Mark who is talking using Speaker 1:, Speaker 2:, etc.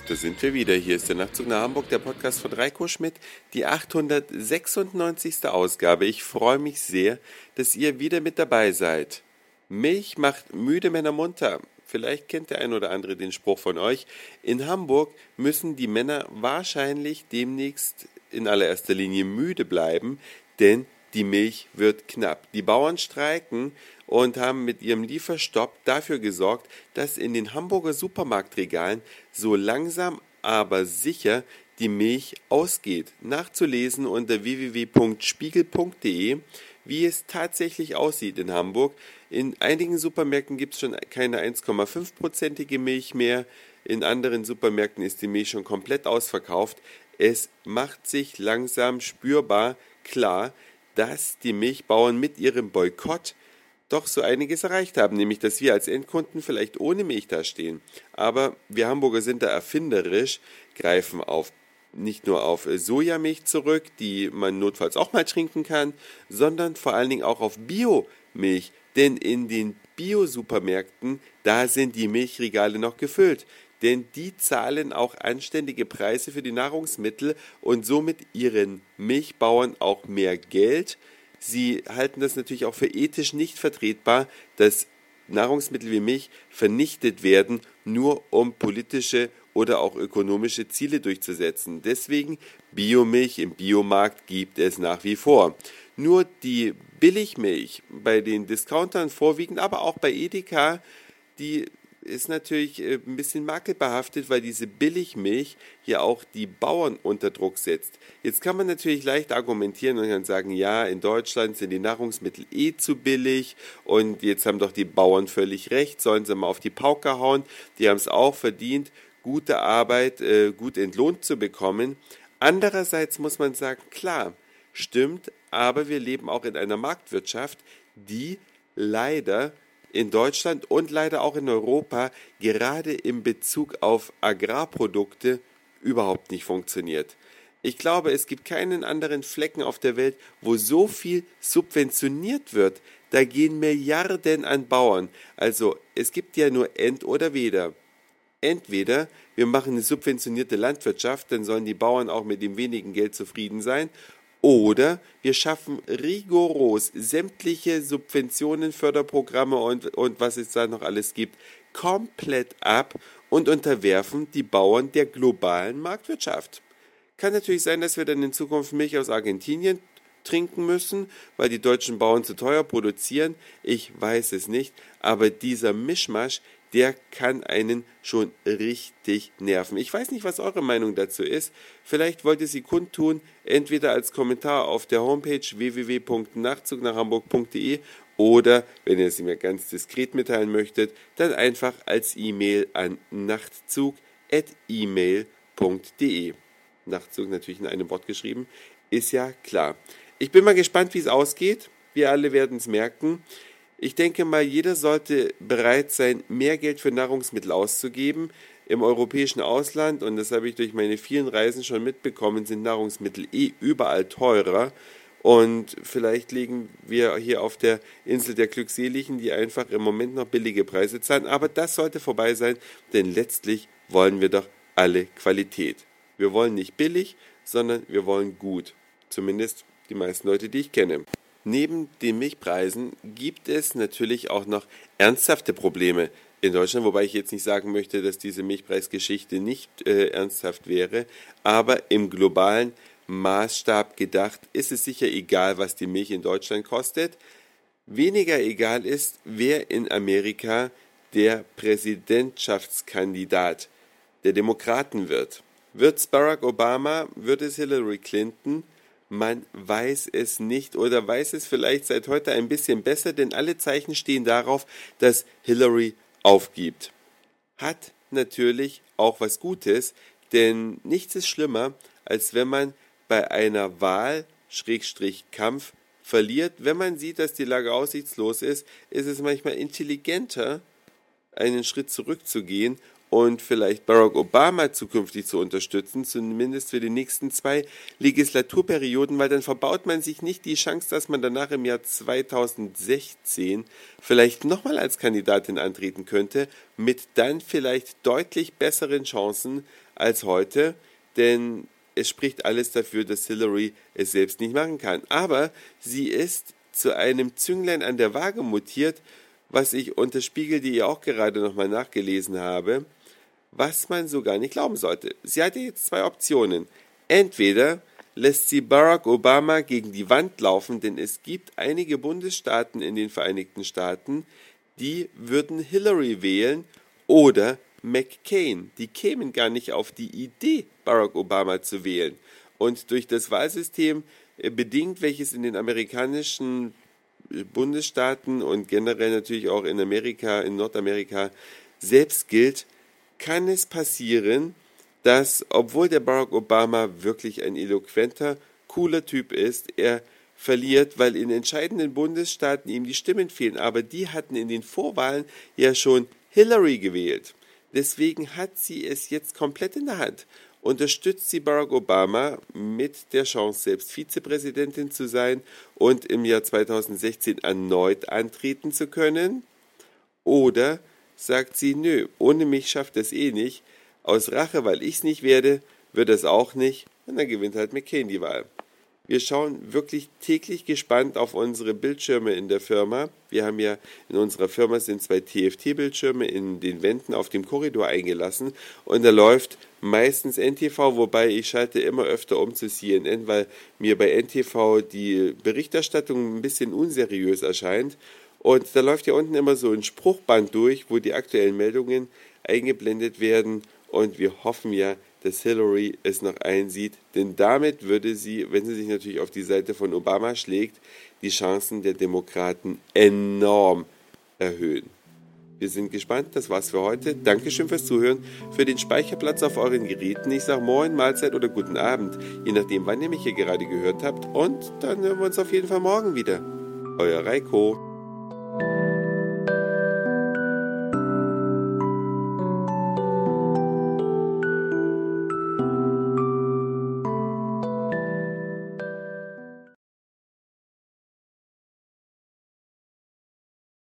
Speaker 1: da sind wir wieder. Hier ist der Nachtzug nach Hamburg, der Podcast von Reiko Schmidt, die 896. Ausgabe. Ich freue mich sehr, dass ihr wieder mit dabei seid. Milch macht müde Männer munter. Vielleicht kennt der ein oder andere den Spruch von euch. In Hamburg müssen die Männer wahrscheinlich demnächst in allererster Linie müde bleiben, denn die Milch wird knapp. Die Bauern streiken und haben mit ihrem Lieferstopp dafür gesorgt, dass in den Hamburger Supermarktregalen so langsam, aber sicher die Milch ausgeht. Nachzulesen unter www.spiegel.de, wie es tatsächlich aussieht in Hamburg. In einigen Supermärkten gibt es schon keine 1,5%ige Milch mehr. In anderen Supermärkten ist die Milch schon komplett ausverkauft. Es macht sich langsam spürbar klar, dass die Milchbauern mit ihrem Boykott doch so einiges erreicht haben, nämlich dass wir als Endkunden vielleicht ohne Milch dastehen. Aber wir Hamburger sind da erfinderisch, greifen nicht nur auf Sojamilch zurück, die man notfalls auch mal trinken kann, sondern vor allen Dingen auch auf Biomilch. Denn in den Bio-Supermärkten, da sind die Milchregale noch gefüllt. Denn die zahlen auch anständige Preise für die Nahrungsmittel und somit ihren Milchbauern auch mehr Geld. Sie halten das natürlich auch für ethisch nicht vertretbar, dass Nahrungsmittel wie Milch vernichtet werden, nur um politische oder auch ökonomische Ziele durchzusetzen. Deswegen Biomilch im Biomarkt gibt es nach wie vor. Nur die Billigmilch bei den Discountern vorwiegend, aber auch bei Edeka, die ist natürlich ein bisschen makelbehaftet, weil diese Billigmilch ja auch die Bauern unter Druck setzt. Jetzt kann man natürlich leicht argumentieren und kann sagen, ja, in Deutschland sind die Nahrungsmittel zu billig und jetzt haben doch die Bauern völlig recht, sollen sie mal auf die Pauke hauen, die haben es auch verdient, gute Arbeit gut entlohnt zu bekommen. Andererseits muss man sagen, klar, stimmt, aber wir leben auch in einer Marktwirtschaft, die leider in Deutschland und leider auch in Europa gerade in Bezug auf Agrarprodukte überhaupt nicht funktioniert. Ich glaube, es gibt keinen anderen Flecken auf der Welt, wo so viel subventioniert wird. Da gehen Milliarden an Bauern. Also es gibt ja nur End oder Weder. Entweder wir machen eine subventionierte Landwirtschaft, dann sollen die Bauern auch mit dem wenigen Geld zufrieden sein, oder wir schaffen rigoros sämtliche Subventionen, Förderprogramme und was es da noch alles gibt, komplett ab und unterwerfen die Bauern der globalen Marktwirtschaft. Kann natürlich sein, dass wir dann in Zukunft Milch aus Argentinien trinken müssen, weil die deutschen Bauern zu teuer produzieren. Ich weiß es nicht, aber dieser Mischmasch, der kann einen schon richtig nerven. Ich weiß nicht, was eure Meinung dazu ist. Vielleicht wollt ihr sie kundtun, entweder als Kommentar auf der Homepage www.nachtzugnachhamburg.de oder, wenn ihr sie mir ganz diskret mitteilen möchtet, dann einfach als E-Mail an nachtzug@email.de. Nachtzug natürlich in einem Wort geschrieben, ist ja klar. Ich bin mal gespannt, wie es ausgeht. Wir alle werden es merken. Ich denke mal, jeder sollte bereit sein, mehr Geld für Nahrungsmittel auszugeben. Im europäischen Ausland, und das habe ich durch meine vielen Reisen schon mitbekommen, sind Nahrungsmittel überall teurer. Und vielleicht liegen wir hier auf der Insel der Glückseligen, die einfach im Moment noch billige Preise zahlen. Aber das sollte vorbei sein, denn letztlich wollen wir doch alle Qualität. Wir wollen nicht billig, sondern wir wollen gut. Zumindest die meisten Leute, die ich kenne. Neben den Milchpreisen gibt es natürlich auch noch ernsthafte Probleme in Deutschland, wobei ich jetzt nicht sagen möchte, dass diese Milchpreisgeschichte nicht ernsthaft wäre, aber im globalen Maßstab gedacht ist es sicher egal, was die Milch in Deutschland kostet. Weniger egal ist, wer in Amerika der Präsidentschaftskandidat der Demokraten wird. Wird es Barack Obama? Wird es Hillary Clinton? Man weiß es nicht oder weiß es vielleicht seit heute ein bisschen besser, denn alle Zeichen stehen darauf, dass Hillary aufgibt. Hat natürlich auch was Gutes, denn nichts ist schlimmer, als wenn man bei einer Wahl, Kampf, verliert. Wenn man sieht, dass die Lage aussichtslos ist, ist es manchmal intelligenter, einen Schritt zurückzugehen und vielleicht Barack Obama zukünftig zu unterstützen, zumindest für die nächsten 2 Legislaturperioden, weil dann verbaut man sich nicht die Chance, dass man danach im Jahr 2016 vielleicht nochmal als Kandidatin antreten könnte, mit dann vielleicht deutlich besseren Chancen als heute, denn es spricht alles dafür, dass Hillary es selbst nicht machen kann. Aber sie ist zu einem Zünglein an der Waage mutiert, was ich unter Spiegel.de auch gerade nochmal nachgelesen habe, was man so gar nicht glauben sollte. Sie hatte jetzt zwei Optionen. Entweder lässt sie Barack Obama gegen die Wand laufen, denn es gibt einige Bundesstaaten in den Vereinigten Staaten, die würden Hillary wählen, oder McCain. Die kämen gar nicht auf die Idee, Barack Obama zu wählen. Und durch das Wahlsystem bedingt, welches in den amerikanischen Bundesstaaten und generell natürlich auch in Amerika, in Nordamerika selbst gilt, kann es passieren, dass, obwohl der Barack Obama wirklich ein eloquenter, cooler Typ ist, er verliert, weil in entscheidenden Bundesstaaten ihm die Stimmen fehlen. Aber die hatten in den Vorwahlen ja schon Hillary gewählt. Deswegen hat sie es jetzt komplett in der Hand. Unterstützt sie Barack Obama mit der Chance, selbst Vizepräsidentin zu sein und im Jahr 2016 erneut antreten zu können? Oder sagt sie, nö, ohne mich schafft das eh nicht. Aus Rache, weil ich es nicht werde, wird es auch nicht. Und dann gewinnt halt McCain die Wahl. Wir schauen wirklich täglich gespannt auf unsere Bildschirme in der Firma. Wir haben ja in unserer Firma sind 2 TFT-Bildschirme in den Wänden auf dem Korridor eingelassen und da läuft meistens NTV, wobei ich schalte immer öfter um zu CNN, weil mir bei NTV die Berichterstattung ein bisschen unseriös erscheint. Und da läuft ja unten immer so ein Spruchband durch, wo die aktuellen Meldungen eingeblendet werden und wir hoffen ja, dass Hillary es noch einsieht, denn damit würde sie, wenn sie sich natürlich auf die Seite von Obama schlägt, die Chancen der Demokraten enorm erhöhen. Wir sind gespannt, das war's für heute. Dankeschön fürs Zuhören, für den Speicherplatz auf euren Geräten. Ich sage Moin, Mahlzeit oder guten Abend, je nachdem, wann ihr mich hier gerade gehört habt. Und dann hören wir uns auf jeden Fall morgen wieder. Euer Reiko.